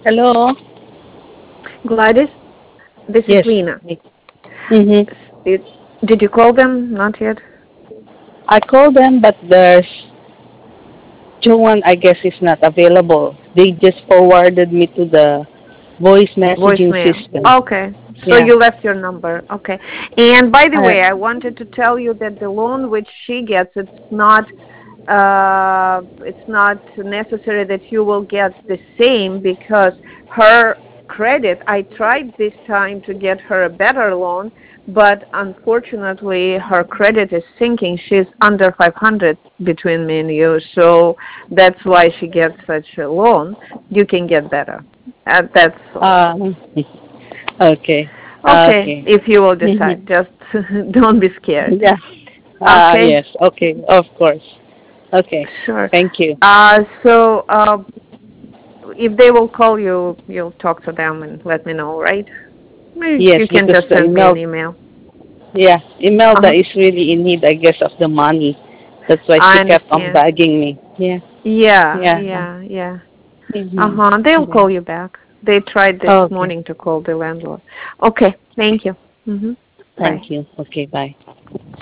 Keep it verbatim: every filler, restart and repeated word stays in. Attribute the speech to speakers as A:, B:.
A: Hello.
B: Gladys, this is
A: Yes.
B: Lena.
A: Mm-hmm.
B: Did, did you call them? Not yet.
A: I called them, but there's Joanne. I guess is not available. They just forwarded me to the voice messaging
B: Voicemail.
A: system.
B: Okay. So
A: Yeah.
B: you left your number. Okay. And by the
A: Uh,
B: way, I wanted to tell you that the loan which she gets, it's not uh it's not necessary that you will get the same because her credit, I tried this time to get her a better loan, but unfortunately her credit is sinking. She's under five hundred between me and you, so that's why she gets such a loan. You can get better. Uh, that's all.
A: uh, okay.
B: Okay,
A: Okay.
B: if you will
A: Mm-hmm.
B: decide, just don't be scared.
A: Yeah. Uh,
B: Okay,
A: yes. Okay. Of course. Okay.
B: sure.
A: Thank you.
B: Uh, so uh, if they will call you, you'll talk to them and let me know, right? Maybe
A: Yes,
B: you can
A: because
B: just
A: the
B: send me an
A: email,
B: email.
A: yeah, Imelda
B: Uh-huh.
A: is really in need, I guess, of the money. That's why
B: I
A: she kept on
B: understand.
A: begging me. Yeah.
B: Yeah,
A: Yeah.
B: yeah, yeah.
A: Mm-hmm.
B: Uh-huh. They'll
A: Yeah.
B: call you back. They tried this
A: Okay.
B: morning to call the landlord. Okay, thank you. Mm-hmm.
A: Thank
B: Bye.
A: you. Okay. Bye.